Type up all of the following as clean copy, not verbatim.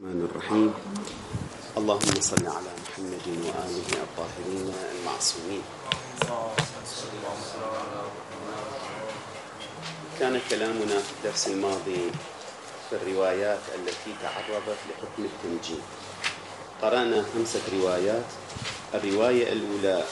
الرحمن الرحيم. اللهم صل على محمد وآله الطاهرين المعصومين. كان كلامنا في الدرس الماضي في الروايات التي تعرضت لحكم التنجيم. قرأنا 5 روايات. الرواية الأولى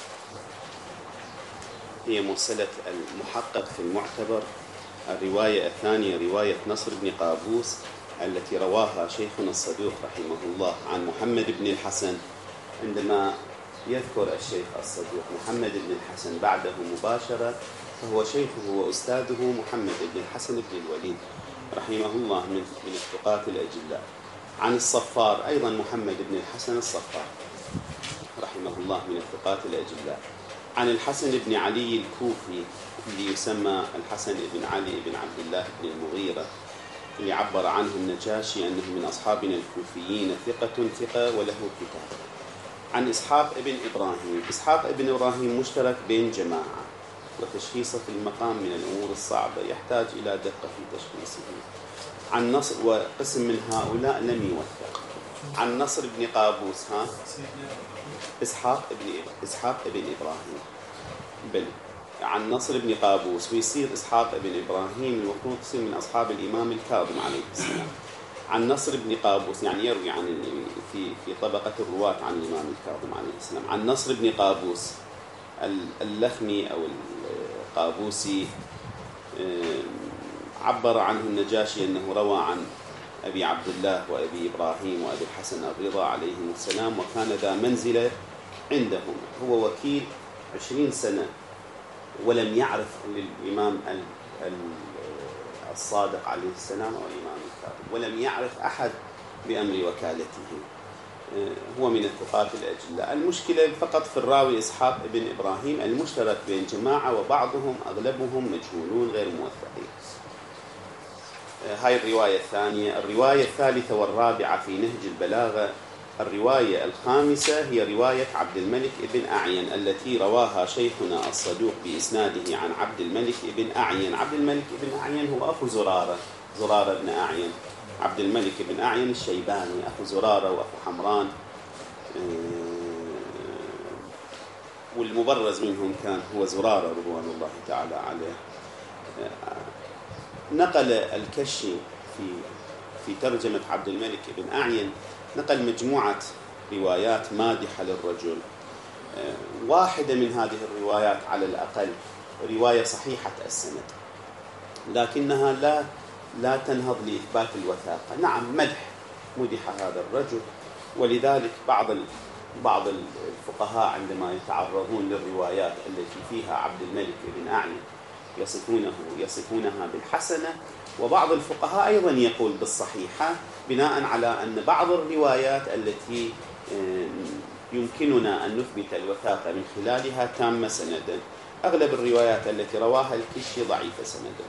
هي مرسلة المحقق في المعتبر. الرواية الثانية رواية نصر بن قابوس التي رواها شيخنا الصدوق رحمه الله عن محمد بن الحسن. عندما يذكر الشيخ الصدوق محمد بن الحسن بعده مباشرة فهو شيخه وأستاذه محمد بن الحسن بن الوليد رحمه الله من الثقات الأجلاء. عن الصفار أيضا محمد بن الحسن الصفار رحمه الله من الثقات الأجلاء. عن الحسن بن علي الكوفي اللي يسمى الحسن بن علي بن عبد الله بن المغيرة اللي عبر عنه النجاشي أنه من أصحابنا الكوفيين ثقة وله كتاب. عن إسحاق ابن إبراهيم. إسحاق ابن إبراهيم مشترك بين جماعة، وتشخيصه في المقام من الأمور الصعبة يحتاج إلى دقة في تشخيصه. عن نصر وقسم من هؤلاء لم يوثق. عن نصر بن قابوس إسحاق ابن إبراهيم بل عن نصر بن قابوس ويصير إسحاق بن إبراهيم المفروض يصير من أصحاب الإمام الكاظم عليه السلام. عن نصر بن قابوس يعني يروي عن في طبقة الرواة عن الإمام الكاظم عليه السلام. عن نصر بن قابوس اللخمي أو القابوسي عبر عنه النجاشي أنه روى عن أبي عبد الله وأبي إبراهيم وأبي الحسن الرضا عليهم السلام، وكان ذا منزلة عندهم. هو وكيل 20 سنة ولم يعرف للإمام الصادق عليه السلام أو الإمام الكاظم، ولم يعرف أحد بأمر وكالته. هو من الثقات الأجلاء. المشكلة فقط في الراوي إسحاق بن إبراهيم المشترك بين جماعة وبعضهم أغلبهم مجهولون غير موثقين. هاي الرواية الثانية. الرواية الثالثة والرابعة في نهج البلاغة. الرواية الخامسة هي رواية عبد الملك بن أعين التي رواها شيخنا الصدوق بإسناده عن عبد الملك بن أعين. عبد الملك بن أعين هو أخو زرارة بن أعين. عبد الملك بن أعين الشيباني أخو زرارة وأخو حمران، والمبرز منهم كان هو زرارة رضوان الله تعالى عليه. نقل الكشي في ترجمة عبد الملك بن أعين نقل مجموعة روايات مادحة للرجل. واحدة من هذه الروايات على الأقل رواية صحيحة السند، لكنها لا تنهض لإثبات الوثاقة. نعم مدح هذا الرجل، ولذلك بعض الفقهاء عندما يتعرضون للروايات التي فيها عبد الملك بن أعين يصفونها بالحسنة، وبعض الفقهاء أيضا يقول بالصحيحة، بناء على أن بعض الروايات التي يمكننا أن نثبت الوثاقة من خلالها تامة سندا. أغلب الروايات التي رواها الكشي ضعيفة سندا.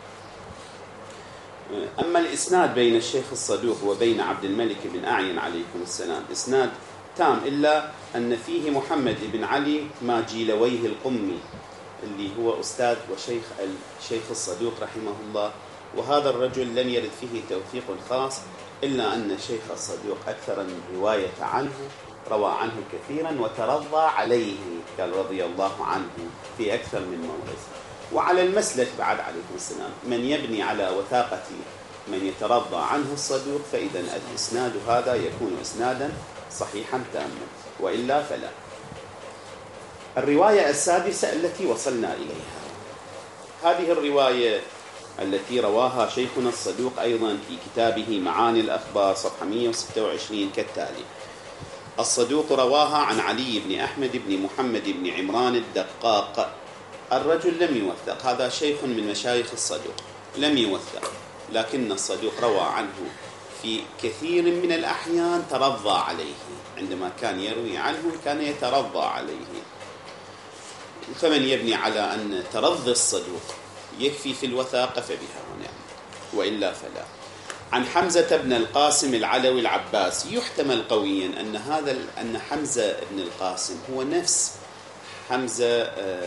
أما الإسناد بين الشيخ الصدوق وبين عبد الملك بن أعين عليكم السلام إسناد تام، إلا أن فيه محمد بن علي ماجيلويه القمي اللي هو أستاذ وشيخ الشيخ الصدوق رحمه الله، وهذا الرجل لم يرد فيه توثيق خاص، إلا أن الشيخ الصدوق أكثر من رواية عنه، روى عنه كثيرا وترضى عليه، قال رضي الله عنه في أكثر من موضع. وعلى المسلك بعد عليكم السلام من يبني على وثاقة من يترضى عنه الصدوق، فإذا الإسناد هذا يكون إسنادا صحيحا تاما، وإلا فلا. الرواية السادسة التي وصلنا إليها، هذه الرواية التي رواها شيخنا الصدوق أيضا في كتابه معاني الأخبار صفحة 126 كالتالي: الصدوق رواها عن علي بن أحمد بن محمد بن عمران الدقاق. الرجل لم يوثق، هذا شيخ من مشايخ الصدوق لم يوثق، لكن الصدوق روى عنه في كثير من الأحيان ترضى عليه. عندما كان يروي عنه كان يترضى عليه. فمن يبني على أن ترضي الصدوق يكفي في الوثاقة فبها ونعم، وإلا فلا. عن حمزة بن القاسم العلوي العباسي يحتمل قويا أن حمزة بن القاسم هو نفس حمزة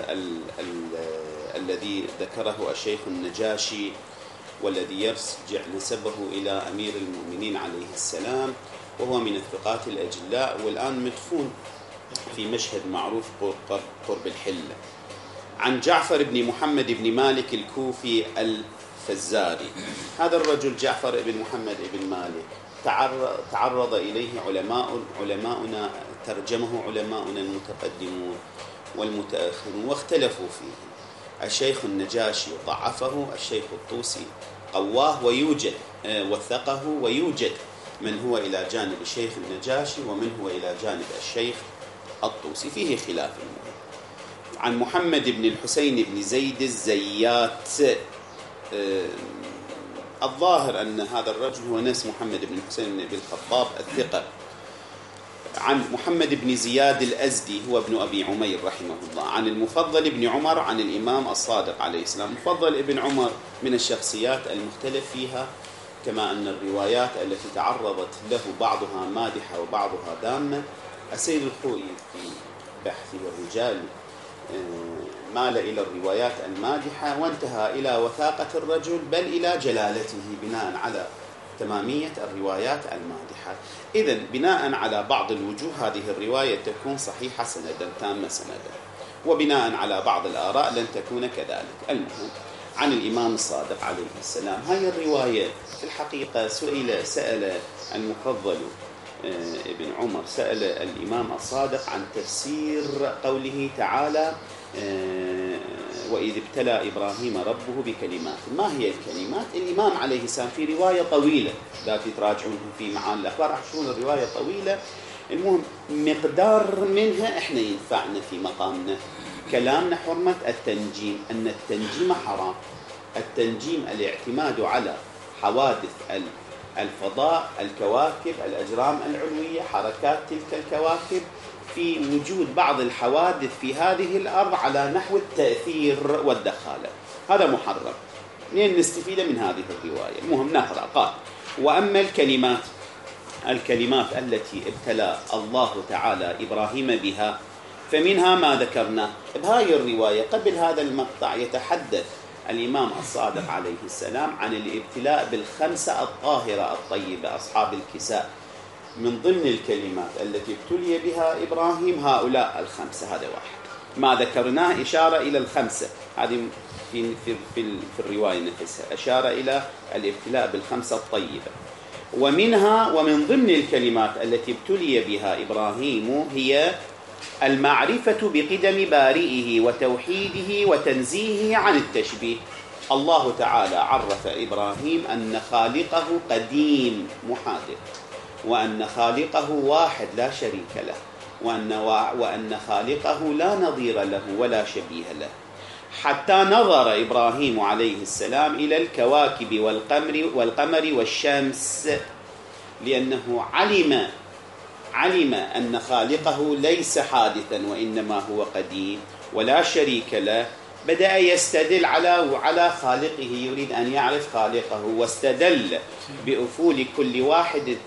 الذي ذكره الشيخ النجاشي والذي يرجع نسبه إلى أمير المؤمنين عليه السلام، وهو من الثقات الأجلاء، والآن مدفون في مشهد معروف قرب الحلة. عن جعفر بن محمد بن مالك الكوفي الفزاري. هذا الرجل جعفر بن محمد بن مالك تعرض إليه علماؤنا، ترجمه علماؤنا المتقدمون والمتأخرون واختلفوا فيه. الشيخ النجاشي ضعفه، الشيخ الطوسي قواه ويوجد وثقه، ويوجد من هو إلى جانب الشيخ النجاشي ومن هو إلى جانب الشيخ الطوسي، فيه خلاف. عن محمد بن الحسين بن زيد الزيات، الظاهر أن هذا الرجل هو نفس محمد بن الحسين بن الخطاب الثقة. عن محمد بن زياد الأزدي هو ابن أبي عمير رحمه الله. عن المفضل بن عمر عن الإمام الصادق عليه السلام. المفضل ابن عمر من الشخصيات المختلف فيها، كما أن الروايات التي تعرضت له بعضها مادحة وبعضها ذامة. السيد الخوئي في بحثه الرجال مال إلى الروايات المادحة وانتهى إلى وثاقة الرجل، بل إلى جلالته بناء على تمامية الروايات المادحة. إذن بناء على بعض الوجوه هذه الرواية تكون صحيحة سندا، تامة سندا، وبناء على بعض الآراء لن تكون كذلك. المهم، عن الإمام الصادق عليه السلام. هاي الرواية في الحقيقة سأل المفضل ابن عمر، سأل الإمام الصادق عن تفسير قوله تعالى وإذ ابتلى إبراهيم ربه بكلمات. ما هي الكلمات؟ الإمام عليه السلام في رواية طويلة لا تراجعون في معاني الأخبار، عشان الرواية طويلة. المهم مقدار منها إحنا ينفعنا في مقامنا. كلامنا حرمة التنجيم، أن التنجيم حرام. التنجيم الاعتماد على حوادث الفضاء، الكواكب، الأجرام العلوية، حركات تلك الكواكب، في وجود بعض الحوادث في هذه الأرض على نحو التأثير والدخالة، هذا محرم. لين نستفيد من هذه الرواية. المهم نقرأ. قال: وأما الكلمات التي ابتلى الله تعالى إبراهيم بها فمنها ما ذكرنا. بهاي الرواية قبل هذا المقطع يتحدث الإمام الصادق عليه السلام عن الابتلاء بالخمسة الطاهرة الطيبة أصحاب الكساء. من ضمن الكلمات التي ابتلي بها إبراهيم هؤلاء الخمسة، هذا واحد. ما ذكرناه إشارة إلى الخمسة، هذه في الرواية نفسها أشار إلى الابتلاء بالخمسة الطيبة. ومن ضمن الكلمات التي ابتلي بها إبراهيم هي المعرفة بقدم بارئه وتوحيده وتنزيهه عن التشبيه. الله تعالى عرف إبراهيم أن خالقه قديم محادث، وأن خالقه واحد لا شريك له، وأن خالقه لا نظير له ولا شبيه له. حتى نظر إبراهيم عليه السلام إلى الكواكب والقمر والشمس، لأنه علم أن خالقه ليس حادثا وإنما هو قديم ولا شريك له. بدأ يستدل على خالقه، يريد أن يعرف خالقه، واستدل بأفول كل واحد.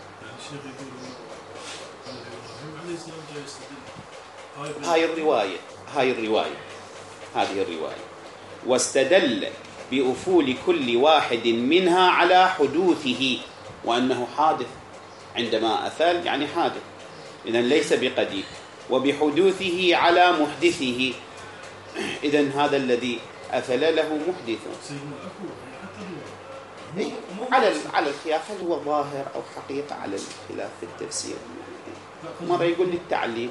هذه الرواية واستدل بأفول كل واحد منها على حدوثه، وأنه حادث. عندما أفل يعني حادث، إذن ليس بقديم، وبحدوثه على محدثه، إذن هذا الذي أفل له محدث. على الخلاف، هل هو ظاهر أو حقيقة، على الخلاف في التفسير. مرة يقول لي التعليم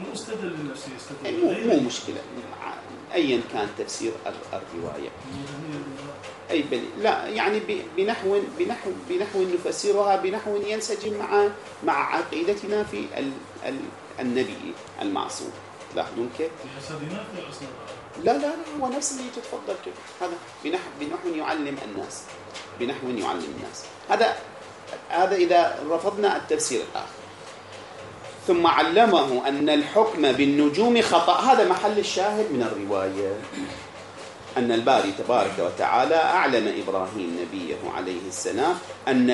مو مشكلة أيا كان تفسير الرواية، أي لا يعني بنحو نفسرها بنحو ينسجم مع عقيدتنا في النبي المعصوم. لاحظون كيف؟ لا هو نفس اللي تتفضل كده. هذا بنحو يعلم الناس. هذا إذا رفضنا التفسير الآخر. ثم علمه أن الحكم بالنجوم خطأ. هذا محل الشاهد من الرواية، أن الباري تبارك وتعالى أعلم إبراهيم نبيه عليه السلام أن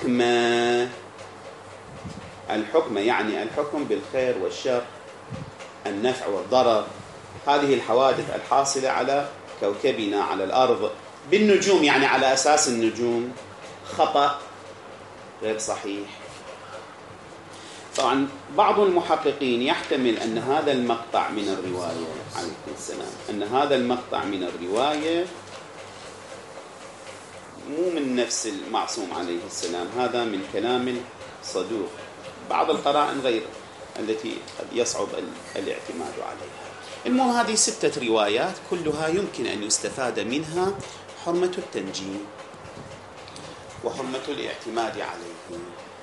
الحكم يعني الحكم بالخير والشر، النفع والضرر، هذه الحوادث الحاصلة على كوكبنا على الأرض بالنجوم، يعني على أساس النجوم، خطأ غير صحيح. طبعا بعض المحققين يحتمل أن هذا المقطع من الرواية عليه السلام، أن هذا المقطع من الرواية مو من نفس المعصوم عليه السلام، هذا من كلام الصدوق، بعض القرائن غير التي قد يصعب الاعتماد عليها. المهم هذه 6 روايات كلها يمكن أن يستفاد منها حرمة التنجيم وحرمة الاعتماد عليه.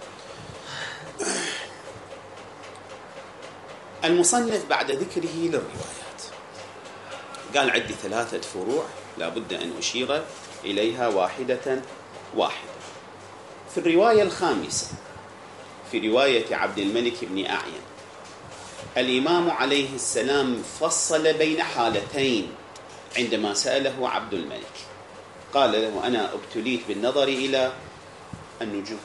المصنف بعد ذكره للروايات قال عندي 3 فروع لا بد أن أشير إليها واحدة واحدة. في الرواية الخامسة في رواية عبد الملك بن أعين الإمام عليه السلام فصل بين حالتين عندما سأله عبد الملك، قال له أنا ابتليت بالنظر إلى النجوم،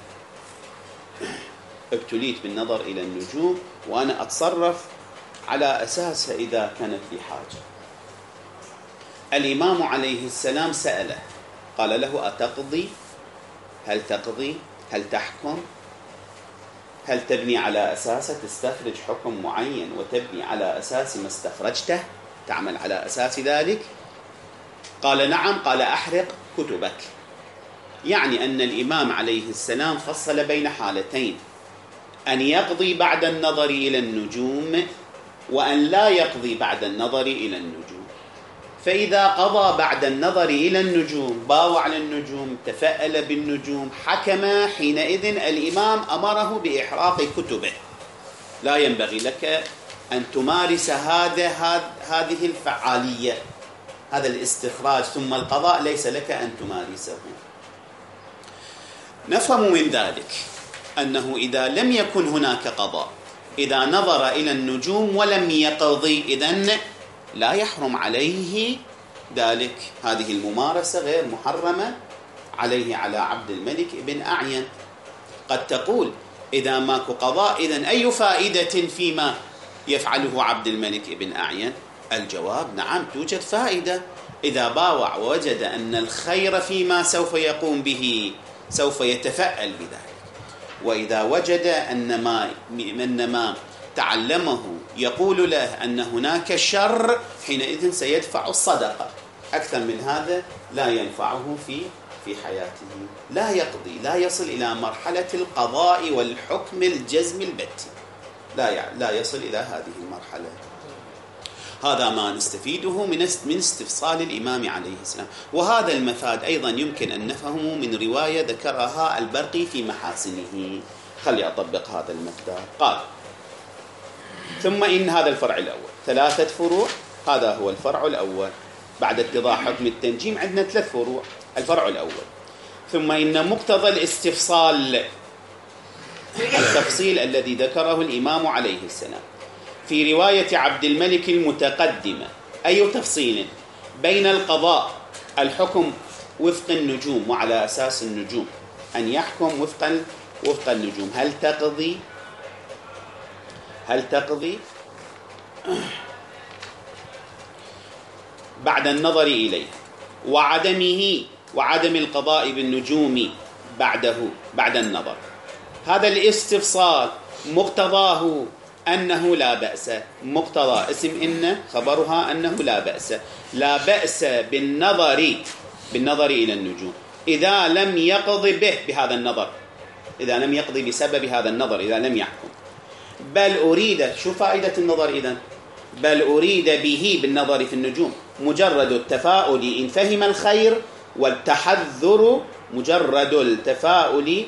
ابتليت بالنظر إلى النجوم وأنا أتصرف على أساسها إذا كانت لي حاجة. الإمام عليه السلام سأله قال له أتقضي؟ هل تقضي؟ هل تحكم؟ هل تبني على أساسه تستخرج حكم معين وتبني على أساس ما استخرجته، تعمل على أساس ذلك؟ قال نعم. قال أحرق كتبك. يعني أن الإمام عليه السلام فصل بين حالتين، أن يقضي بعد النظر إلى النجوم وأن لا يقضي بعد النظر إلى النجوم. فإذا قضى بعد النظر إلى النجوم، باوع على النجوم، تفأل بالنجوم، حكم، حينئذ الإمام أمره بإحراق كتبه. لا ينبغي لك أن تمارس هذه الفعالية، هذا الاستخراج ثم القضاء ليس لك أن تمارسه. نفهم من ذلك أنه إذا لم يكن هناك قضاء، إذا نظر إلى النجوم ولم يقضي، إذن لا يحرم عليه ذلك، هذه الممارسة غير محرمة عليه على عبد الملك بن أعين. قد تقول إذا ماكو قضاء إذن أي فائدة فيما يفعله عبد الملك بن أعين؟ الجواب نعم توجد فائدة. إذا باوع ووجد أن الخير فيما سوف يقوم به سوف يتفأل بذلك، وإذا وجد أن ما تعلمه يقول له أن هناك شر، حينئذ سيدفع الصدقة. أكثر من هذا لا ينفعه في حياته، لا يقضي، لا يصل إلى مرحلة القضاء والحكم الجزم البتي، لا يصل إلى هذه المرحلة. هذا ما نستفيده من استفصال الإمام عليه السلام. وهذا المفاد أيضا يمكن أن نفهمه من رواية ذكرها البرقي في محاسنه. خلي أطبق هذا المقدار. قال ثم إن هذا الفرع الأول، 3 فروع، هذا هو الفرع الأول. بعد اتضاح حكم التنجيم عندنا 3 فروع. الفرع الأول ثم إن مقتضى الاستفصال، التفصيل الذي ذكره الإمام عليه السلام في رواية عبد الملك المتقدمة، أي تفصيل بين القضاء الحكم وفق النجوم وعلى أساس النجوم، أن يحكم وفق النجوم. هل تقضي بعد النظر إليه، وعدم القضاء بالنجوم بعد النظر. هذا الاستفصال مقتضاه أنه لا بأس، مقتضى اسم إن خبرها أنه لا بأس بالنظر إلى النجوم إذا لم يقضي بهذا النظر، إذا لم يقضي بسبب هذا النظر، إذا لم يحكم. بل أريد، شو فائدة النظر إذن؟ بل أريد به بالنظر في النجوم مجرد التفاؤل إن فهم الخير، والتحذر، مجرد التفاؤل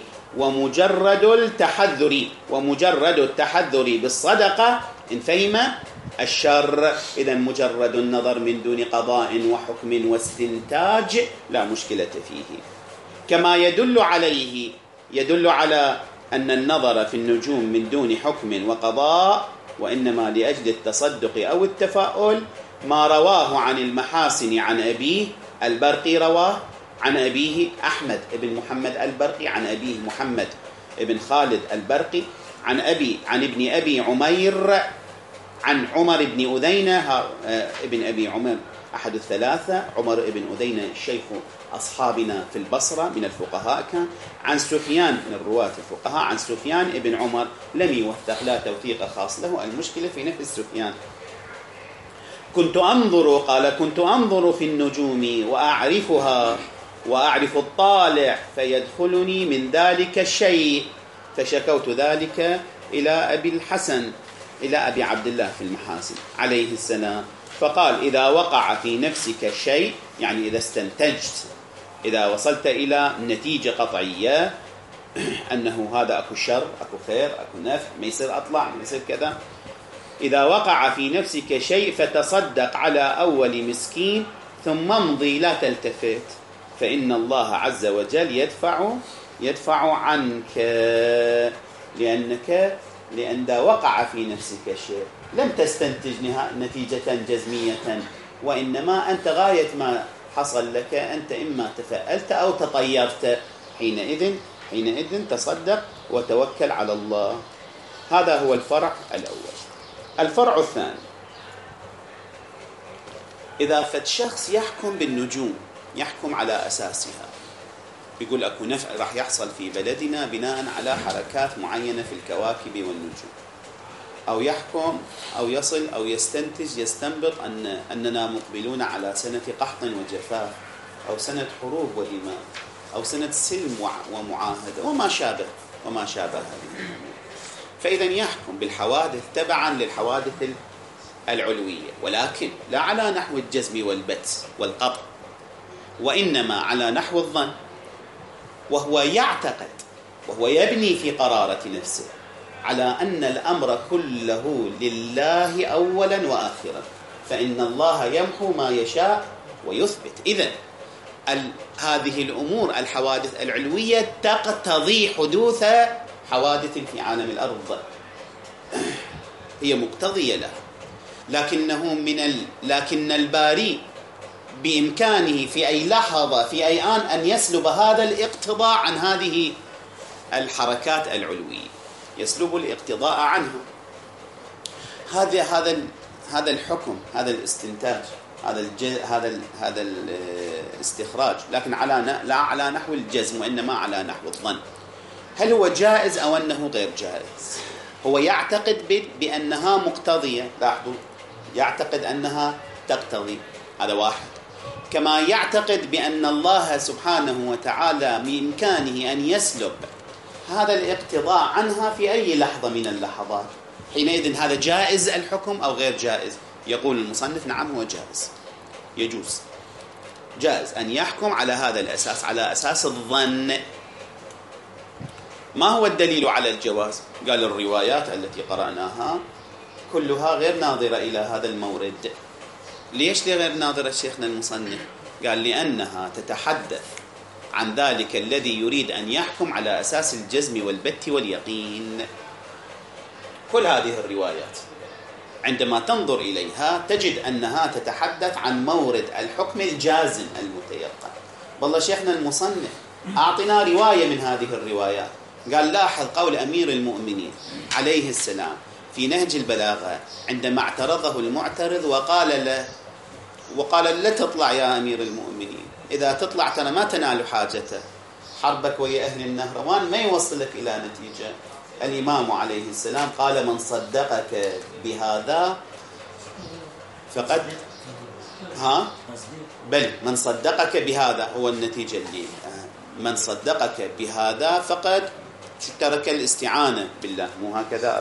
ومجرد التحذر بالصدقة إن فهم الشر. إذن مجرد النظر من دون قضاء وحكم واستنتاج لا مشكلة فيه. كما يدل على أن النظر في النجوم من دون حكم وقضاء وإنما لأجل التصدق أو التفاؤل، ما رواه عن المحاسن عن أبيه البرقي، رواه عن أبيه أحمد بن محمد البرقي، عن أبيه محمد بن خالد البرقي، عن ابن أبي عمير، عن عمر بن أذينة ابن أبي عمر أحد الثلاثة. عمر بن أدينة الشيخ أصحابنا في البصرة من الفقهاء كان، عن سفيان من الرواة الفقهاء عن سفيان ابن عمر لم يوثق، لا توثيق خاص له، المشكلة في نفس سفيان. كنت أنظر في النجوم وأعرفها وأعرف الطالع فيدخلني من ذلك الشيء، فشكوت ذلك إلى أبي الحسن، إلى أبي عبد الله في المحاسن عليه السلام، فقال إذا وقع في نفسك شيء، يعني إذا استنتجت، إذا وصلت إلى نتيجة قطعية أنه هذا أكو شر أكو خير أكو نفع، ما يصير أطلع ما يصير كذا، إذا وقع في نفسك شيء فتصدق على أول مسكين ثم امضي لا تلتفت، فإن الله عز وجل يدفع عنك، لأن إذا وقع في نفسك شيء لم تستنتج نتيجة جزمية، وإنما أنت غاية ما حصل لك أنت إما تفألت أو تطيرت، حينئذ تصدق وتوكل على الله. هذا هو الفرع الأول. الفرع الثاني، إذا فد شخص يحكم بالنجوم، يحكم على أساسها، يقول أكو نفع راح يحصل في بلدنا بناء على حركات معينة في الكواكب والنجوم، أو يحكم أو يصل أو يستنبط أننا مقبلون على سنة قحط وجفاف، أو سنة حروب ودماء، أو سنة سلم ومعاهدة وما شابه هذه. فإذا يحكم بالحوادث تبعا للحوادث العلوية، ولكن لا على نحو الجزم والبت والقطع، وإنما على نحو الظن، وهو يعتقد وهو يبني في قرارة نفسه على أن الأمر كله لله أولا وآخرا، فإن الله يمحو ما يشاء ويثبت. إذن هذه الأمور الحوادث العلوية تقتضي حدوث حوادث في عالم الأرض، هي مقتضية لها، لكن الباري بإمكانه في أي لحظة في أي آن أن يسلب هذا الاقتضاء عن هذه الحركات العلوية، يسلب الاقتضاء عنها. هذا الحكم، هذا الاستنتاج، هذا الاستخراج، لكن لا على نحو الجزم وإنما على نحو الظن. هل هو جائز أو أنه غير جائز؟ هو يعتقد بأنها مقتضية، لاحظوا، يعتقد أنها تقتضي، هذا واحد. كما يعتقد بأن الله سبحانه وتعالى بإمكانه أن يسلب هذا الاقتضاء عنها في أي لحظة من اللحظات. حينئذ هذا جائز الحكم أو غير جائز؟ يقول المصنف نعم هو جائز، يجوز، جائز أن يحكم على هذا الأساس، على أساس الظن. ما هو الدليل على الجواز؟ قال الروايات التي قرأناها كلها غير ناظرة إلى هذا المورد. ليش غير ناظرة شيخنا المصنف؟ قال لأنها تتحدث عن ذلك الذي يريد أن يحكم على أساس الجزم والبت واليقين. كل هذه الروايات عندما تنظر إليها تجد أنها تتحدث عن مورد الحكم الجازم المتيقن. والله شيخنا المصنف أعطنا رواية من هذه الروايات، قال لاحظ قول أمير المؤمنين عليه السلام في نهج البلاغة عندما اعترضه المعترض وقال له لا تطلع يا أمير المؤمنين، إذا تطلع ترى ما تنال حاجته، حربك ويا أهل النهروان ما يوصلك إلى نتيجة. الإمام عليه السلام قال من صدقك بهذا فقد من صدقك بهذا هو النتيجة اللي من صدقك بهذا فقد ترك الاستعانة بالله، مو هكذا؟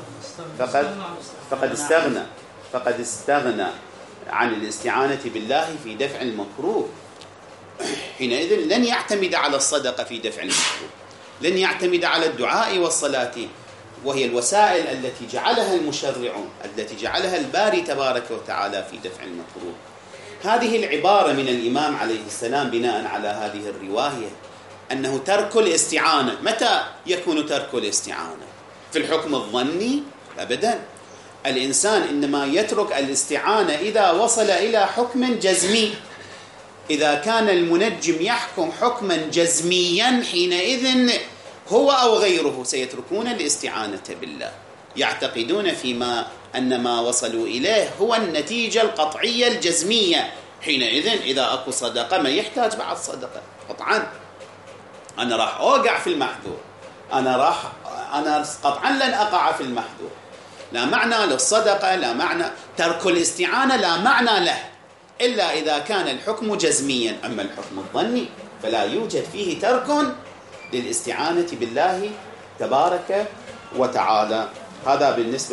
فقد استغنى عن الاستعانة بالله في دفع المكروه. حينئذ لن يعتمد على الصدقة في دفع المكروه، لن يعتمد على الدعاء والصلاة، وهي الوسائل التي جعلها المشرعون، التي جعلها الباري تبارك وتعالى في دفع المكروه. هذه العبارة من الإمام عليه السلام بناء على هذه الرواية أنه ترك الاستعانة. متى يكون ترك الاستعانة؟ في الحكم الظني؟ أبدا. الإنسان إنما يترك الاستعانة إذا وصل إلى حكم جزمي. إذا كان المنجم يحكم حكما جزميا حينئذ هو أو غيره سيتركون الاستعانة بالله، يعتقدون فيما أن ما وصلوا إليه هو النتيجة القطعية الجزمية حينئذ إذا أكو صدقة ما يحتاج بعد صدقة قطعا. أنا راح أوقع في المحذور، أنا قطعا لن أقع في المحذور. لا معنى للصدقة، لا معنى ترك الاستعانة، لا معنى له إلا إذا كان الحكم جزميا. أما الحكم الظني فلا يوجد فيه ترك للاستعانة بالله تبارك وتعالى. هذا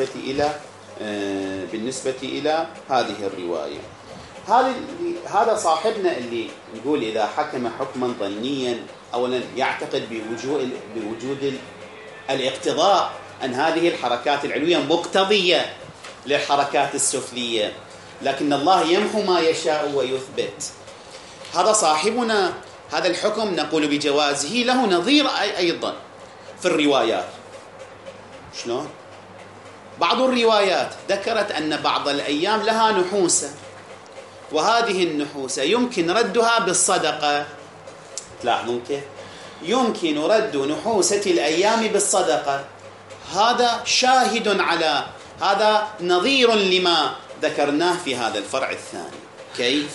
بالنسبة إلى هذه الرواية. هذا صاحبنا اللي نقول إذا حكم حكما ظنيا أولا يعتقد بوجود الاقتضاء أن هذه الحركات العلوية مقتضية للحركات السفلية، لكن الله يمحو ما يشاء ويثبت. هذا صاحبنا هذا الحكم نقول بجوازه له نظير أيضا في الروايات. شلون؟ بعض الروايات ذكرت أن بعض الأيام لها نحوسة، وهذه النحوسة يمكن ردها بالصدقة. تلاحظون كيف؟ يمكن رد نحوسة الأيام بالصدقة. هذا شاهد على هذا، نظير لما ذكرناه في هذا الفرع الثاني. كيف؟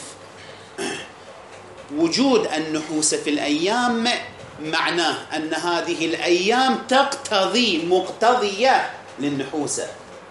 وجود النحوس في الأيام معناه أن هذه الأيام تقتضي مقتضية للنحوسة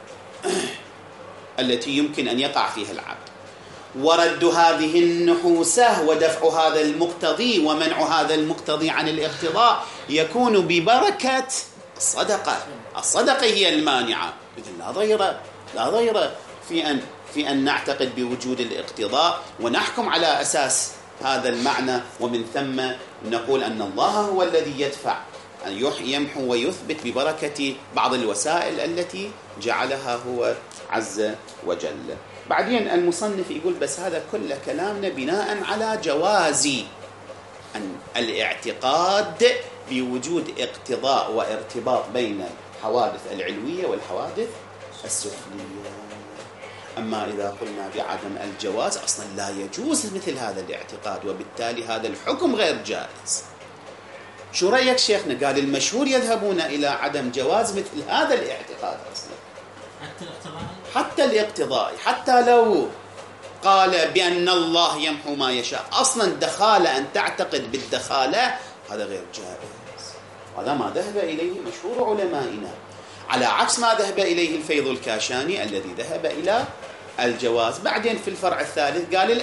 التي يمكن أن يقع فيها العبد، ورد هذه النحوسة ودفع هذا المقتضي ومنع هذا المقتضي عن الاقتضاء يكون ببركة الصدقة. الصدقة هي المانعة. إذن لا ضير في أن نعتقد بوجود الاقتضاء ونحكم على أساس هذا المعنى، ومن ثم نقول أن الله هو الذي يدفع، يمحو ويثبت ببركة بعض الوسائل التي جعلها هو عز وجل. بعدين المصنف يقول بس هذا كل كلامنا بناء على جواز أن الاعتقاد بوجود اقتضاء وارتباط بين الحوادث العلوية والحوادث السفلية. أما إذا قلنا بعدم الجواز أصلا لا يجوز مثل هذا الاعتقاد، وبالتالي هذا الحكم غير جائز. شو رأيك شيخنا؟ قال المشهور يذهبون إلى عدم جواز مثل هذا الاعتقاد أصلا، حتى الاقتضاء، حتى لو قال بأن الله يمحو ما يشاء. أصلا دخالة، أن تعتقد بالدخالة، هذا غير جائز. هذا ما ذهب إليه مشهور علمائنا، على عكس ما ذهب إليه الفيض الكاشاني الذي ذهب إلى الجواز. بعدين في الفرع الثالث قال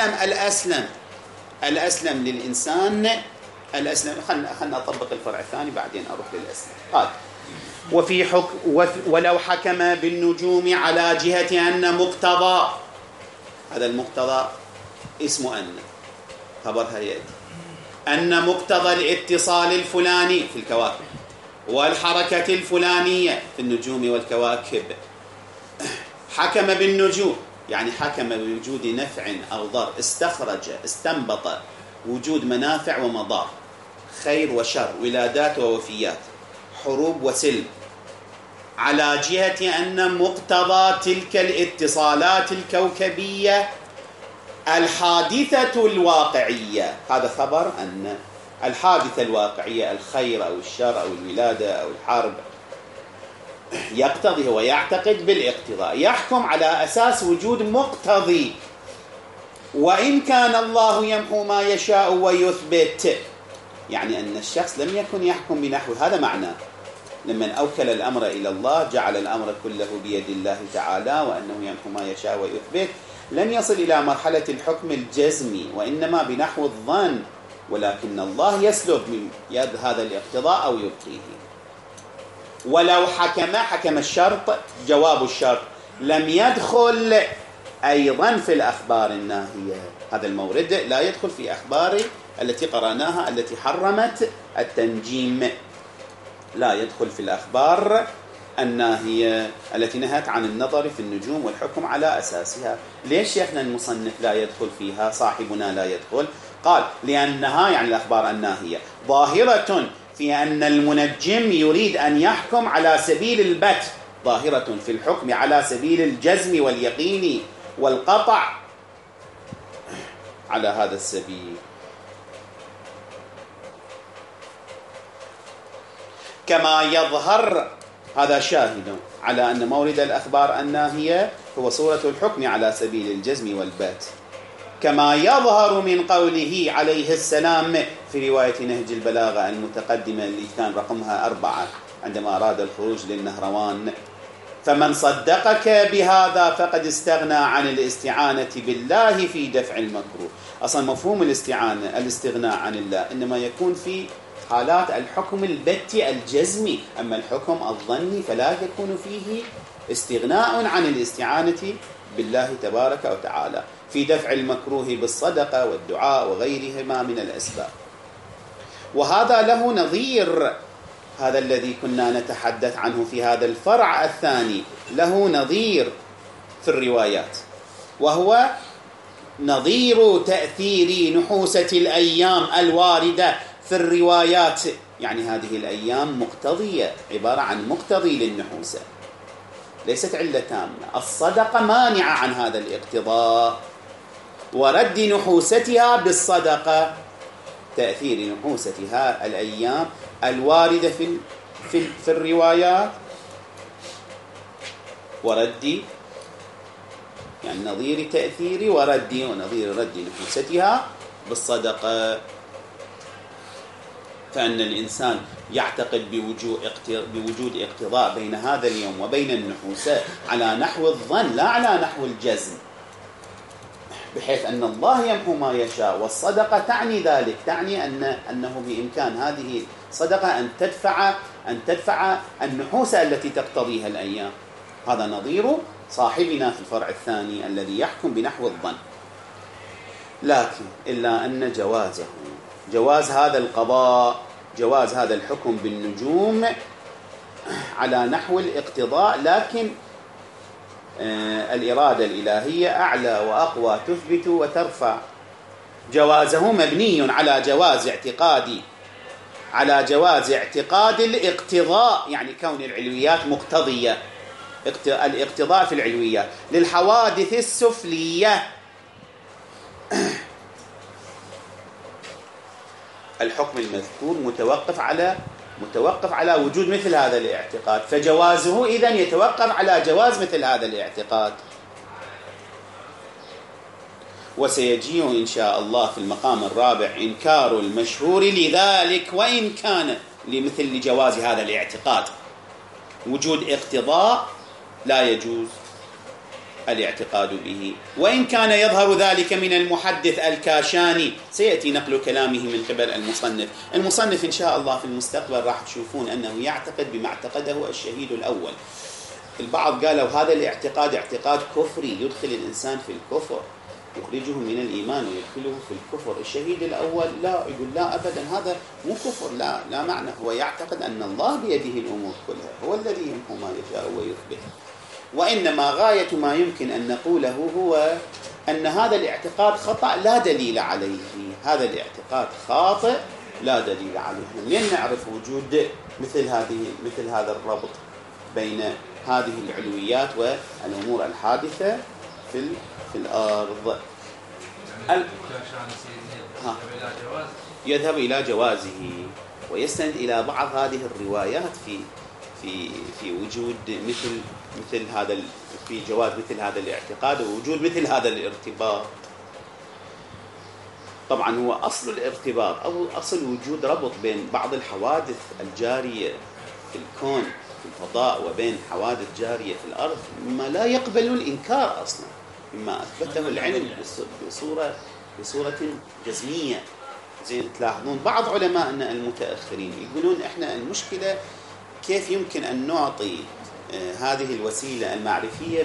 الأسلم للإنسان الأسلم. خلنا أطبق الفرع الثاني بعدين أروح للأسلم. قال وفي حكم ولو حكم بالنجوم على جهة أن مقتضى، هذا المقتضى اسمه أن خبرها يأتي، أن مقتضى الاتصال الفلاني في الكواكب والحركة الفلانية في النجوم والكواكب. حكم بالنجوم يعني حكم بوجود نفع أو ضر، استنبط وجود منافع ومضار، خير وشر، ولادات ووفيات، حروب وسلم، على جهة أن مقتضى تلك الاتصالات الكوكبية الحادثة الواقعية، هذا خبر أن الحادثة الواقعية الخير أو الشر أو الولادة أو الحرب يقتضي ويعتقد بالاقتضاء، يحكم على أساس وجود مقتضي. وإن كان الله يمحو ما يشاء ويثبت، يعني أن الشخص لم يكن يحكم بنحو هذا معناه. لمن أوكل الأمر إلى الله جعل الأمر كله بيد الله تعالى، وأنه يمحو ما يشاء ويثبت، لم يصل إلى مرحلة الحكم الجزمي، وإنما بنحو الظن، ولكن الله يسلب من يد هذا الاقتضاء أو يبقيه. ولو حكم الشرط، جواب الشرط، لم يدخل أيضا في الأخبار الناهية. هذا المورد لا يدخل في أخبار التي قرأناها التي حرمت التنجيم، لا يدخل في الأخبار الناهية التي نهت عن النظر في النجوم والحكم على أساسها. ليش شيخنا المصنف لا يدخل فيها؟ صاحبنا لا يدخل. قال لأنها يعني الأخبار الناهية ظاهرة في أن المنجم يريد أن يحكم على سبيل البت، ظاهرة في الحكم على سبيل الجزم واليقين والقطع على هذا السبيل، كما يظهر. هذا شاهد على أن مورد الأخبار الناهية هو صورة الحكم على سبيل الجزم والبات. كما يظهر من قوله عليه السلام في رواية نهج البلاغة المتقدمة اللي كان رقمها 4 عندما أراد الخروج للنهروان: فمن صدقك بهذا فقد استغنى عن الاستعانة بالله في دفع المكروه. أصلا مفهوم الاستغناء عن الله إنما يكون في حالات الحكم البتي الجزمي، أما الحكم الظني فلا يكون فيه استغناء عن الاستعانة بالله تبارك وتعالى في دفع المكروه بالصدقة والدعاء وغيرهما من الأسباب. وهذا له نظير، هذا الذي كنا نتحدث عنه في هذا الفرع الثاني له نظير في الروايات، وهو نظير تأثير نحوسة الأيام الواردة في الروايات. يعني هذه الأيام مقتضية، عبارة عن مقتضي للنحوسة، ليست علة تامة. الصدقة مانعة عن هذا الاقتضاء، ورد نحوستها بالصدقة تأثير نحوستها الأيام الواردة في الروايات، ورد يعني نظير تأثير ونظير رد نحوستها بالصدقة. فأن الإنسان يعتقد بوجود اقتضاء بين هذا اليوم وبين النحوسة على نحو الظن لا على نحو الجزم، بحيث أن الله يمحو ما يشاء، والصدقة تعني ذلك، تعني أنه بإمكان هذه الصدقة أن تدفع النحوسة التي تقتضيها الأيام. هذا نظير صاحبنا في الفرع الثاني الذي يحكم بنحو الظن. لكن إلا أن جواز هذا القضاء، جواز هذا الحكم بالنجوم على نحو الاقتضاء، لكن الإرادة الإلهية أعلى وأقوى، تثبت وترفع. جوازه مبني على جواز اعتقاد الاقتضاء، يعني كون العلويات مقتضية، الاقتضاء في العلويات للحوادث السفلية. الحكم المذكور متوقف على وجود مثل هذا الاعتقاد، فجوازه إذن يتوقف على جواز مثل هذا الاعتقاد. وسيجيء إن شاء الله في المقام الرابع إنكار المشهور لذلك، وإن كان لمثل جواز هذا الاعتقاد وجود اقتضاء لا يجوز الاعتقاد به، وإن كان يظهر ذلك من المحدث الكاشاني. سيأتي نقل كلامه من قبل المصنف إن شاء الله في المستقبل، راح تشوفون أنه يعتقد بما اعتقده الشهيد الأول. البعض قالوا هذا الاعتقاد اعتقاد كفري يدخل الإنسان في الكفر، يخرجه من الإيمان ويدخله في الكفر. الشهيد الأول لا، يقول لا أبدا، هذا مو كفر، لا معنى. هو يعتقد أن الله بيده الأمور كلها، هو الذي يمحو ما يشاء ويثبت. وإنما غاية ما يمكن أن نقوله هو أن هذا الاعتقاد خطأ لا دليل عليه. هذا الاعتقاد خاطئ لا دليل عليه. منين نعرف وجود مثل هذا الربط بين هذه العلويات والأمور الحادثة في الأرض؟ يذهب إلى جوازه، ويستند إلى بعض هذه الروايات في وجود مثل هذا، في جواز مثل هذا الاعتقاد ووجود مثل هذا الارتباط. طبعا هو أصل الارتباط أو أصل وجود ربط بين بعض الحوادث الجارية في الكون في الفضاء وبين حوادث جارية في الأرض مما لا يقبل الإنكار أصلا، مما أثبته العلم بصورة جزمية. زين تلاحظون بعض علماءنا المتأخرين يقولون إحنا المشكلة كيف يمكن أن نعطي هذه الوسيلة المعرفية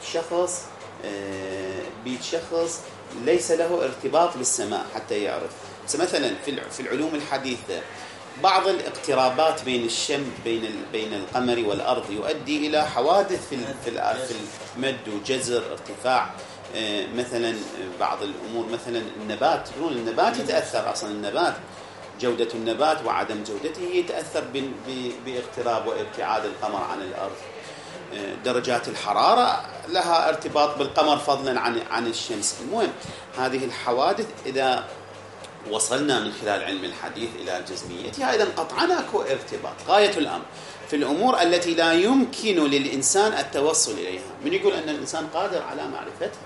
بشخص ليس له ارتباط بالسماء حتى يعرف. مثلا في العلوم الحديثة بعض الاقترابات بين الشمس بين القمر والأرض يؤدي إلى حوادث في المد وجزر ارتفاع. مثلا بعض الأمور، مثلا النبات، يقولون النبات يتأثر، أصلا النبات جودة النبات وعدم جودته يتأثر باقتراب وابتعاد القمر عن الأرض. درجات الحرارة لها ارتباط بالقمر فضلا عن الشمس. المهم هذه الحوادث إذا وصلنا من خلال علم الحديث إلى جزميتها إذا قطعنا اكو ارتباط. غاية الأمر في الأمور التي لا يمكن للإنسان التوصل إليها، من يقول أن الإنسان قادر على معرفتها،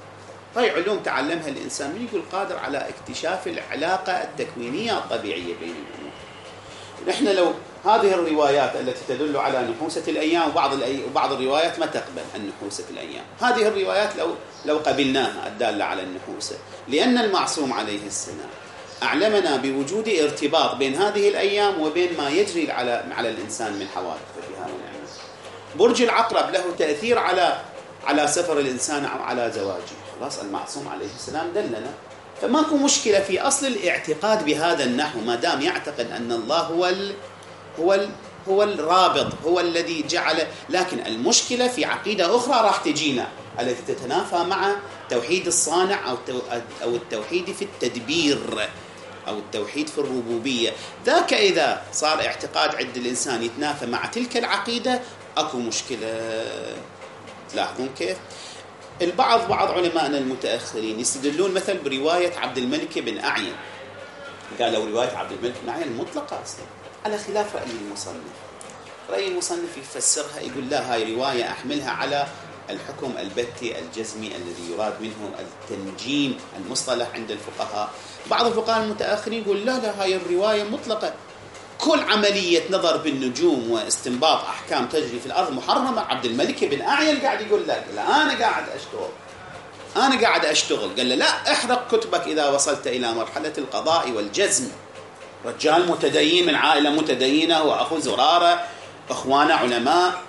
هاي علوم تعلمها الإنسان من يقول قادر على اكتشاف العلاقة التكوينية الطبيعية بين الأمور. نحن لو هذه الروايات التي تدل على نحوسة الأيام وبعض الروايات ما تقبل النحوسة الأيام، هذه الروايات لو قبلناها الدالة على النحوسة، لأن المعصوم عليه السلام أعلمنا بوجود ارتباط بين هذه الأيام وبين ما يجري على الإنسان من حوادث فيها ونعمة. برج العقرب له تأثير على سفر الإنسان أو على زواجه، خلاص المعصوم عليه السلام دلنا، فماكو مشكلة في أصل الاعتقاد بهذا النحو ما دام يعتقد أن الله هو الرابط، هو الذي جعل. لكن المشكلة في عقيدة أخرى راح تجينا التي تتنافى مع توحيد الصانع أو التوحيد في التدبير أو التوحيد في الربوبية. ذاك إذا صار اعتقاد عند الإنسان يتنافى مع تلك العقيدة أكو مشكلة. تلاحظون كيف؟ بعض علمائنا المتأخرين يستدلون مثل برواية عبد الملك بن أعين، قالوا رواية عبد الملك بن أعين مطلقة أصلا على خلاف رأي المصنف. رأي المصنف يفسرها يقول لا، هاي رواية أحملها على الحكم البتي الجزمي الذي يراد منه التنجيم المصطلح عند الفقهاء. بعض الفقهاء المتأخرين يقول لا، هاي الرواية مطلقة، كل عملية نظر بالنجوم واستنباط أحكام تجري في الأرض محرمة. عبد الملك بن أعين قاعد يقول لا أنا قاعد أشتغل. قال له لا، احرق كتبك إذا وصلت إلى مرحلة القضاء والجزم. رجال متدين من عائلة متدينة وأخو زرارة، أخوانه علماء،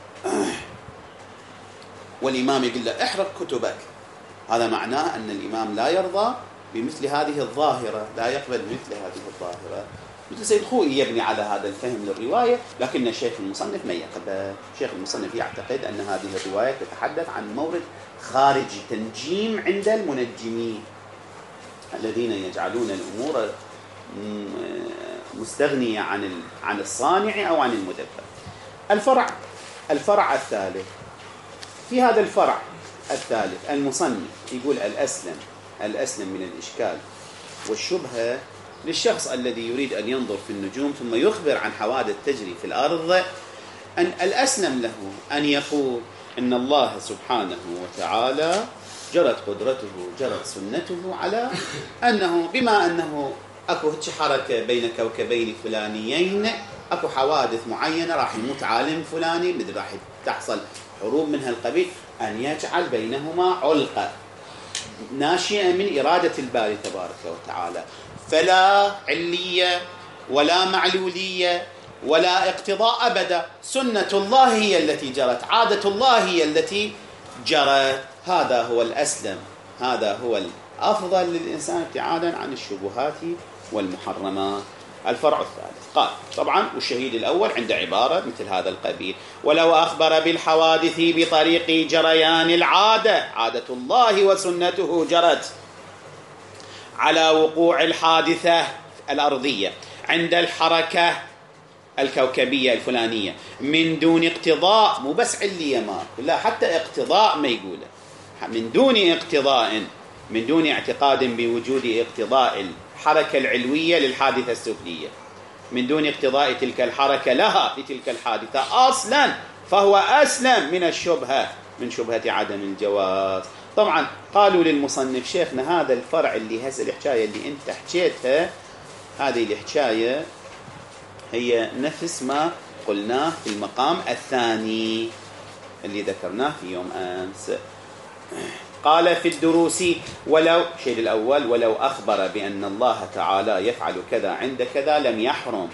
والإمام يقول له احرق كتبك. هذا معناه أن الإمام لا يرضى بمثل هذه الظاهرة، لا يقبل بمثل هذه الظاهرة. مثل سيد خوئي يبني على هذا الفهم للرواية، لكن الشيخ المصنف ما يقبل. الشيخ المصنف يعتقد أن هذه الرواية تتحدث عن مورد خارجي، تنجيم عند المنجمين الذين يجعلون الأمور مستغنية عن الصانع أو عن المدبر. الفرع الثالث، في هذا الفرع الثالث المصنف يقول الأسلم من الإشكال والشبهة للشخص الذي يريد أن ينظر في النجوم ثم يخبر عن حوادث تجري في الأرض، أن الأسلم له أن يقول إن الله سبحانه وتعالى جرت قدرته، جرت سنته على أنه بما أنه أكو حركة بين كوكبين فلانيين، أكو حوادث معينة، راح يموت عالم فلاني، مثل راح تحصل حروب من هالقبيل، أن يجعل بينهما علقة ناشئة من إرادة الباري تبارك وتعالى، فلا علية ولا معلولية ولا اقتضاء أبدا. سنة الله هي التي جرت، عادة الله هي التي جرت. هذا هو الأسلم، هذا هو الأفضل للإنسان ابتعادا عن الشبهات والمحرمات. الفرع الثالث قال طبعا، والشهيد الأول عند عبارة مثل هذا القبيل: ولو أخبر بالحوادث بطريق جريان العادة، عادة الله وسنته جرت على وقوع الحادثة الأرضية عند الحركة الكوكبية الفلانية من دون اقتضاء، مو بس علية ما، لا حتى اقتضاء ما يقوله، من دون اقتضاء، من دون اعتقاد بوجود اقتضاء الحركة العلوية للحادثة السفلية، من دون اقتضاء تلك الحركة لها لتلك الحادثة أصلا، فهو أسلم من الشبهة، من شبهة عدم الجواز. طبعا قالوا للمصنف: شيخنا هذا الفرع اللي هسه الحكاية اللي انت حكيتها، هذه الحكاية هي نفس ما قلناه في المقام الثاني اللي ذكرناه في يوم أمس. قال في الدروس: ولو شيء الأول، ولو أخبر بأن الله تعالى يفعل كذا عند كذا لم يحرم،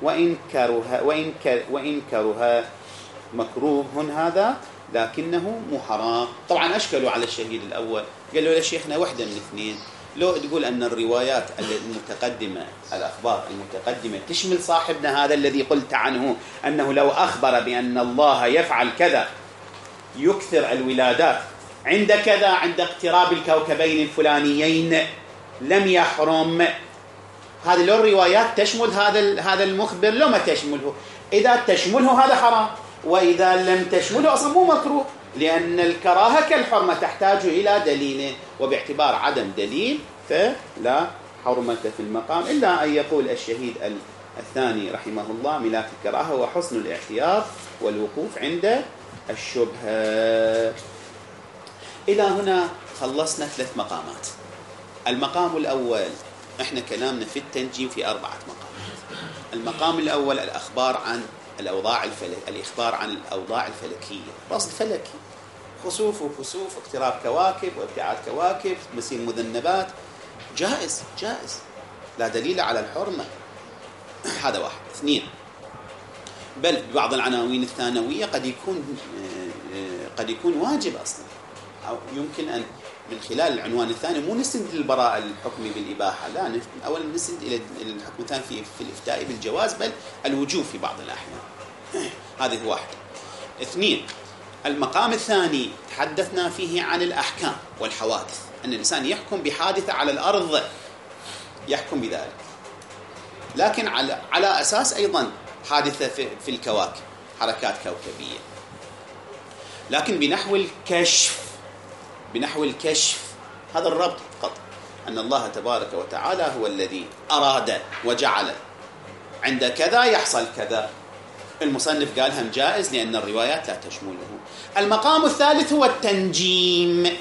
وإن كره مكروه هذا لكنه مو حرام. طبعا أشكلوا على الشهيد الأول، قالوا له: شيخنا وحدة من اثنين، لو تقول أن الروايات المتقدمة، الأخبار المتقدمة تشمل صاحبنا هذا الذي قلت عنه أنه لو أخبر بأن الله يفعل كذا، يكثر الولادات عند كذا، عند اقتراب الكوكبين الفلانيين، لم يحرم. هذه لو الروايات تشمل هذا المخبر، لو ما تشمله، إذا تشمله هذا حرام، وإذا لم تشمله أصلا مو مكروه، لأن الكراهة كالحرمة تحتاج إلى دليل، وباعتبار عدم دليل فلا حرمة في المقام، إلا أن يقول الشهيد الثاني رحمه الله: ملاك الكراهة وحسن الاحتياط والوقوف عند الشبهة. إلى هنا خلصنا 3 مقامات. المقام الأول، إحنا كلامنا في التنجيم في 4 مقامات. المقام الأول الإخبار عن الأوضاع الفلكية، رصد فلكي، خسوف وكسوف، اقتراب كواكب وابتعاد كواكب، مسير مذنبات، جائز لا دليل على الحرمة. هذا واحد. 2، بل بعض العناوين الثانوية قد يكون واجب أصلا، أو يمكن أن من خلال العنوان الثاني مو نسند للبراءة الحكم بالإباحة، لا، أولا نسند إلى الحكم الثاني في الإفتاء بالجواز، بل الوجوب في بعض الأحيان. هذه واحدة. 2، المقام الثاني تحدثنا فيه عن الأحكام والحوادث، أن الإنسان يحكم بحادثة على الأرض، يحكم بذلك، لكن على أساس أيضا حادثة في الكواكب، حركات كوكبية، لكن بنحو الكشف. هذا الربط فقط، أن الله تبارك وتعالى هو الذي أراد وجعل عند كذا يحصل كذا. المصنف قال هم جائز لأن الروايات لا تشمله. المقام الثالث هو التنجيم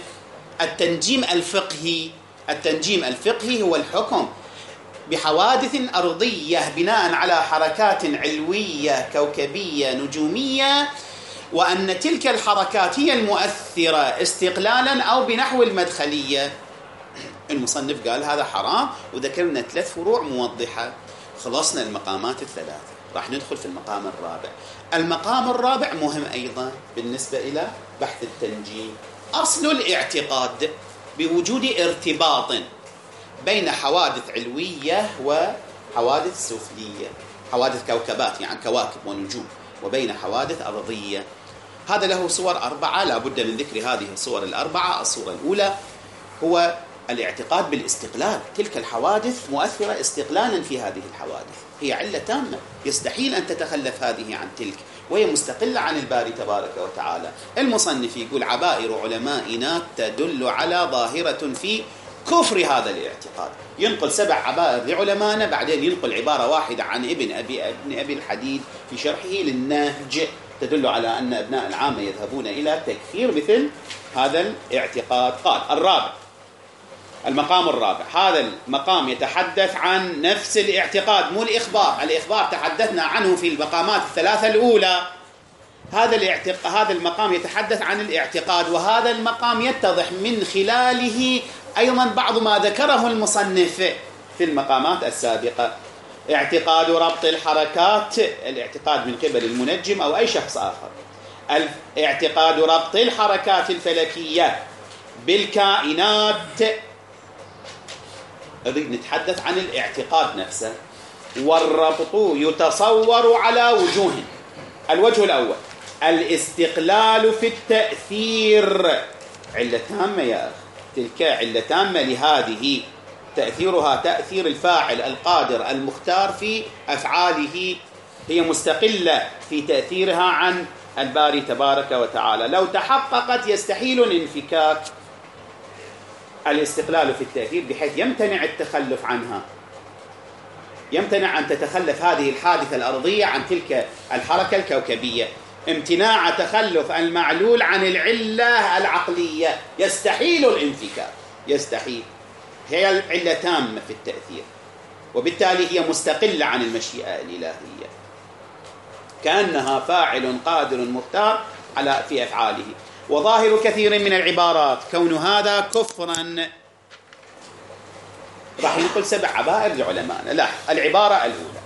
الفقهي. التنجيم الفقهي هو الحكم بحوادث أرضية بناء على حركات علوية كوكبية نجومية، وأن تلك الحركات هي المؤثرة استقلالا أو بنحو المدخلية. المصنف قال هذا حرام، وذكرنا 3 فروع موضحة. خلصنا المقامات ال3، راح ندخل في المقام الرابع. المقام الرابع مهم أيضا بالنسبة إلى بحث التنجيم. أصل الاعتقاد بوجود ارتباط بين حوادث علوية وحوادث سفلية، حوادث كوكبات يعني كواكب ونجوم، وبين حوادث أرضية. هذا له صور 4 لا بد من ذكر هذه الصور ال4. الصورة الأولى هو الاعتقاد بالاستقلال، تلك الحوادث مؤثرة استقلالا في هذه الحوادث، هي علة تامة، يستحيل أن تتخلف هذه عن تلك، وهي مستقلة عن الباري تبارك وتعالى. المصنف يقول عبائر علمائنا تدل على ظاهرة في كفر هذا الاعتقاد. ينقل 7 عبائر لعلمائنا، بعدين ينقل عبارة واحدة عن ابن أبي الحديد في شرحه للنهج تدل على أن أبناء العامة يذهبون إلى تكفير مثل هذا الاعتقاد. قال الرابع، المقام الرابع، هذا المقام يتحدث عن نفس الاعتقاد مو الإخبار تحدثنا عنه في المقامات ال3 الأولى. هذا المقام يتحدث عن الاعتقاد، وهذا المقام يتضح من خلاله أيضا بعض ما ذكره المصنف في المقامات السابقة. اعتقاد ربط الحركات، الاعتقاد من قبل المنجم أو أي شخص آخر، اعتقاد ربط الحركات الفلكية بالكائنات. نريد نتحدث عن الاعتقاد نفسه. والربط يتصور على وجوه. الوجه الأول الاستقلال في التأثير، علة تامة يا أخي، تلك علة تامة لهذه، تأثيرها تأثير الفاعل القادر المختار في أفعاله، هي مستقلة في تأثيرها عن الباري تبارك وتعالى. لو تحققت يستحيل الانفكاك. الاستقلال في التأثير بحيث يمتنع التخلف عنها، يمتنع أن تتخلف هذه الحادثة الأرضية عن تلك الحركة الكوكبية، امتناع تخلف المعلول عن العلة العقلية، يستحيل الانفكاك، يستحيل. هي العلة تامة في التأثير، وبالتالي هي مستقلة عن المشيئة الإلهية، كأنها فاعل قادر مختار في أفعاله. وظاهر كثير من العبارات كون هذا كفرا. راح ينقل 7 عبائر لعلمائنا. لا، العبارة الأولى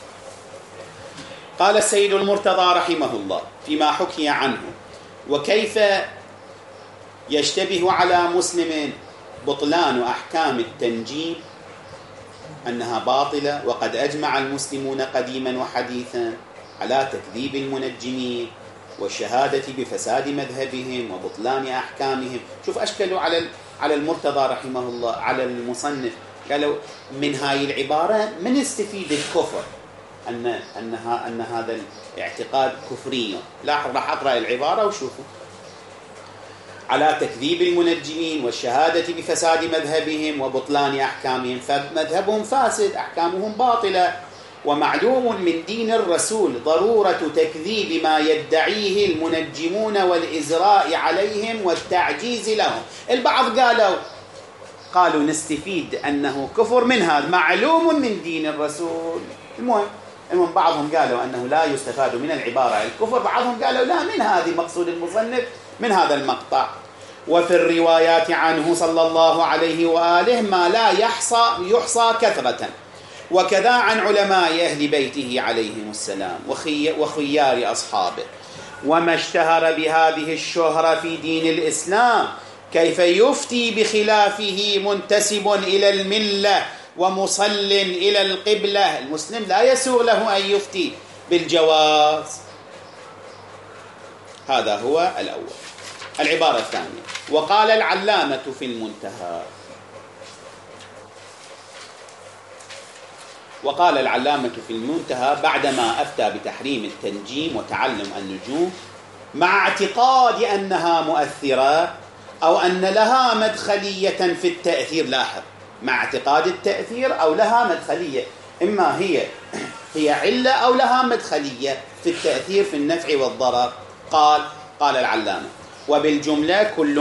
قال السيد المرتضى رحمه الله فيما حكي عنه: وكيف يشتبه على مسلم بطلان أحكام التنجيم أنها باطلة، وقد أجمع المسلمون قديما وحديثا على تكذيب المنجمين والشهادة بفساد مذهبهم وبطلان أحكامهم. شوف أشكلوا على المرتضى رحمه الله، على المصنف، قالوا من هاي العبارة من يستفيد الكفر، أن هذا الاعتقاد كفري. لاحظ، راح أقرأ العبارة وشوفوا: على تكذيب المنجمين والشهادة بفساد مذهبهم وبطلان أحكامهم، فمذهبهم فاسد، أحكامهم باطلة. ومعلوم من دين الرسول ضرورة تكذيب ما يدعيه المنجمون والإزراء عليهم والتعجيز لهم. البعض قالوا نستفيد أنه كفر من هذا معلوم من دين الرسول. المهم بعضهم قالوا أنه لا يستفاد من العبارة الكفر، بعضهم قالوا لا، من هذه مقصود المصنف من هذا المقطع. وفي الروايات عنه صلى الله عليه وآله ما لا يحصى كثرة، وكذا عن علماء أهل بيته عليهم السلام وخيار أصحابه. وما اشتهر بهذه الشهرة في دين الإسلام كيف يفتي بخلافه منتسب إلى الملة ومصل إلى القبلة. المسلم لا يسوغ له أن يفتي بالجواز. هذا هو الأول. العبارة الثانية: وقال العلامة في المنتهى. وقال العلامة في المنتهى بعدما أفتى بتحريم التنجيم وتعلم النجوم مع اعتقاد أنها مؤثرة أو أن لها مدخلية في التأثير. لاحظ، مع اعتقاد التأثير أو لها مدخلية، إما هي علة أو لها مدخلية في التأثير في النفع والضرر. قال العلامة: وبالجملة كل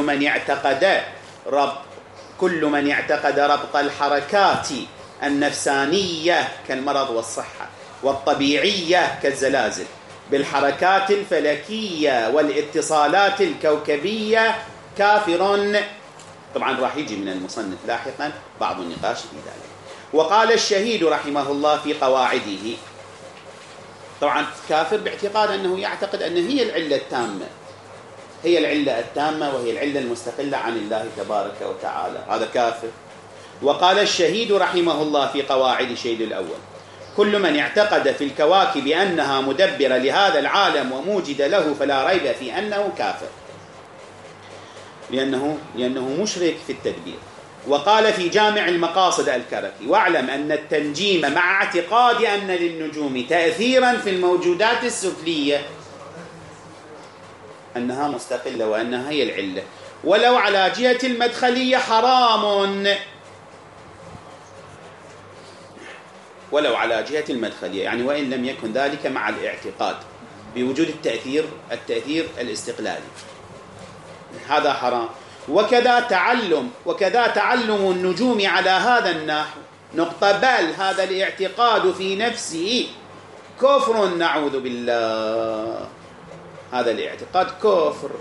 من اعتقد ربط الحركات النفسانية كالمرض والصحة والطبيعية كالزلازل بالحركات الفلكية والاتصالات الكوكبية كافر. طبعا راح يجي من المصنف لاحقا بعض النقاش في ذلك. وقال الشهيد رحمه الله في قواعده، طبعا كافر باعتقاد أنه يعتقد أن هي العلة التامة، هي العلة التامة وهي العلة المستقلة عن الله تبارك وتعالى، هذا كافر. وقال الشهيد رحمه الله في قواعد شهيد الأول: كل من اعتقد في الكواكب أنها مدبرة لهذا العالم وموجد له فلا ريب في أنه كافر، لأنه مشرك في التدبير. وقال في جامع المقاصد الكركي: واعلم أن التنجيم مع اعتقاد أن للنجوم تأثيرا في الموجودات السفلية أنها مستقلة وأنها هي العلة ولو على جهة المدخلية حرام، ولو على جهة المدخلية، يعني وإن لم يكن ذلك مع الاعتقاد بوجود التأثير الاستقلالي، هذا حرام. وكذا تعلم النجوم على هذا النحو نقطة، بل هذا الاعتقاد في نفسه كفر، نعوذ بالله. هذا الاعتقاد كفر،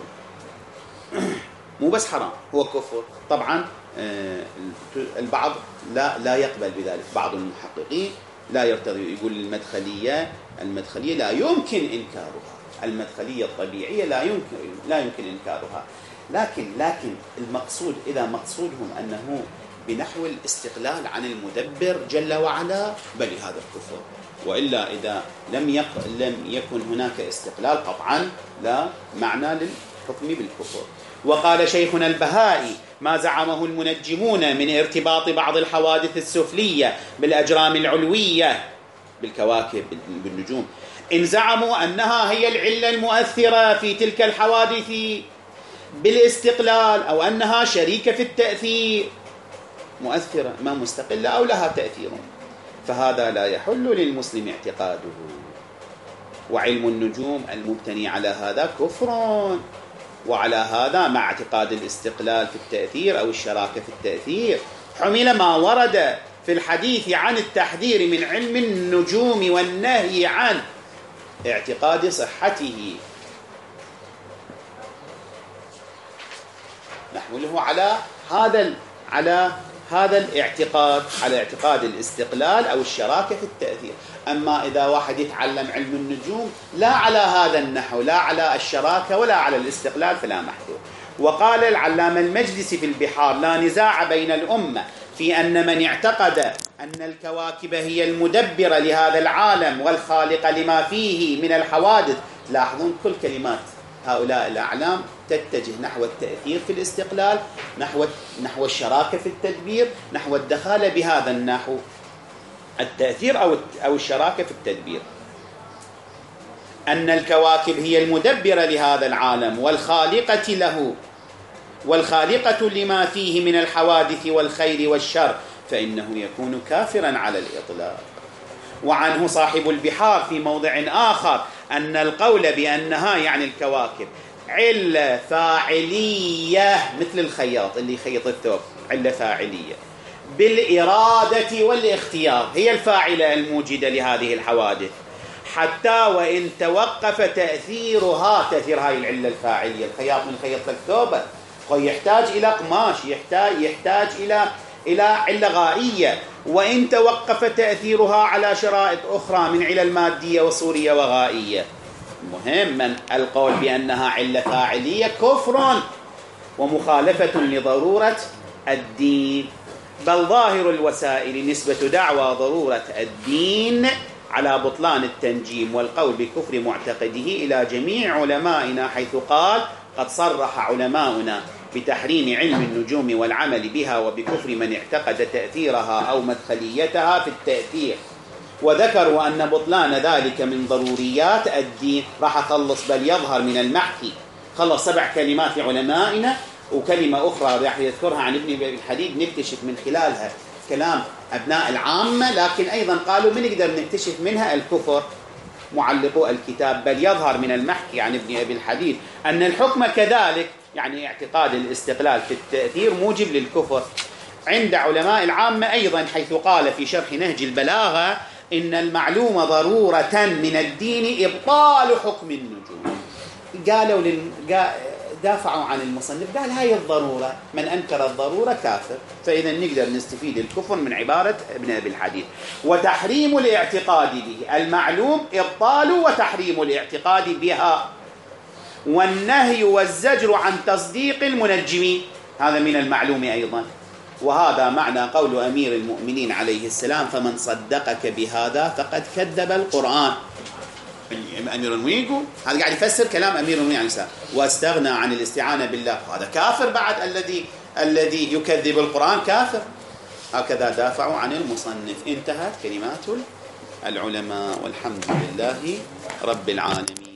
مو بس حرام، هو كفر. طبعا البعض لا يقبل بذلك، بعض المحققين لا يرتضي، يقول المدخلية لا يمكن إنكارها، المدخلية الطبيعية لا يمكن إنكارها. لكن المقصود، إذا مقصودهم أنه بنحو الاستقلال عن المدبر جل وعلا، بل هذا الكفر. وإلا إذا لم يكن هناك استقلال قطعا لا معنى للحكم بالكفر. وقال شيخنا البهائي: ما زعمه المنجمون من ارتباط بعض الحوادث السفلية بالأجرام العلوية بالكواكب بالنجوم، إن زعموا أنها هي العلة المؤثرة في تلك الحوادث بالاستقلال أو أنها شريكة في التأثير، مؤثرة ما مستقلة أو لها تأثير، فهذا لا يحل للمسلم اعتقاده. وعلم النجوم المبتني على هذا كفر. وعلى هذا مع اعتقاد الاستقلال في التأثير أو الشراكة في التأثير حمل ما ورد في الحديث عن التحذير من علم النجوم والنهي عن اعتقاد صحته، نحمله على هذا الاعتقاد، على اعتقاد الاستقلال أو الشراكة في التأثير. أما إذا واحد يتعلم علم النجوم لا على هذا النحو، لا على الشراكة ولا على الاستقلال، فلا محذور. وقال العلامة المجلسي في البحار: لا نزاع بين الأمة في أن من اعتقد أن الكواكب هي المدبرة لهذا العالم والخالقة لما فيه من الحوادث. لاحظون كل كلمات هؤلاء الأعلام تتجه نحو التأثير في الاستقلال، نحو الشراكة في التدبير، نحو الدخال بهذا النحو، التأثير أو الشراكة في التدبير. أن الكواكب هي المدبرة لهذا العالم والخالقة له والخالقة لما فيه من الحوادث والخير والشر، فإنه يكون كافرا على الإطلاق. وعنه صاحب البحار في موضع آخر أن القول بأنها يعني الكواكب علة فاعلية مثل الخياط اللي يخيط الثوب، علة فاعلية بالإرادة والاختيار، هي الفاعلة الموجدة لهذه الحوادث، حتى وإن توقف تأثير هاي العلة الفاعلية. الخياط من خيط لك ثوبه يحتاج إلى قماش، يحتاج إلى علة غائية، وإن توقف تأثيرها على شرائط أخرى من علل مادية وصورية وغائية. مهم القول بأنها علة فاعلية كفر ومخالفة لضرورة الدين، بل ظاهر الوسائل نسبة دعوى ضرورة الدين على بطلان التنجيم والقول بكفر معتقده إلى جميع علمائنا، حيث قال: قد صرح علماؤنا بتحريم علم النجوم والعمل بها وبكفر من اعتقد تأثيرها أو مدخليتها في التأثير، وذكروا أن بطلان ذلك من ضروريات الدين. راح أخلص بل يظهر من المحكي، خلص 7 كلمات لعلمائنا وكلمة أخرى راح يذكرها عن ابن أبي الحديد نكتشف من خلالها كلام أبناء العامة، لكن أيضا قالوا من نقدر نكتشف منها الكفر. معلقو الكتاب: بل يظهر من المحكي عن ابن أبي الحديد أن الحكم كذلك، يعني اعتقاد الاستقلال في التأثير موجب للكفر عند علماء العامة أيضا، حيث قال في شرح نهج البلاغة: إن المعلوم ضرورة من الدين إبطال حكم النجوم. قالوا دافعوا عن المصنف، قال هاي الضرورة من أنكر الضرورة كافر، فإذا نقدر نستفيد الكفر من عبارة ابن أبي الحديد. وتحريم الاعتقاد به، المعلوم إبطال وتحريم الاعتقاد بها، والنهي والزجر عن تصديق المنجمين، هذا من المعلوم أيضا. وهذا معنى قول أمير المؤمنين عليه السلام: فمن صدقك بهذا فقد كذب القرآن. أمير المؤمنين يقول هذا قاعد يفسر كلام أمير المؤمنين عليه السلام، واستغنى عن الاستعانة بالله، هذا كافر بعد، الذي يكذب القرآن كافر. هكذا دافعوا عن المصنف. انتهت كلمات العلماء، والحمد لله رب العالمين.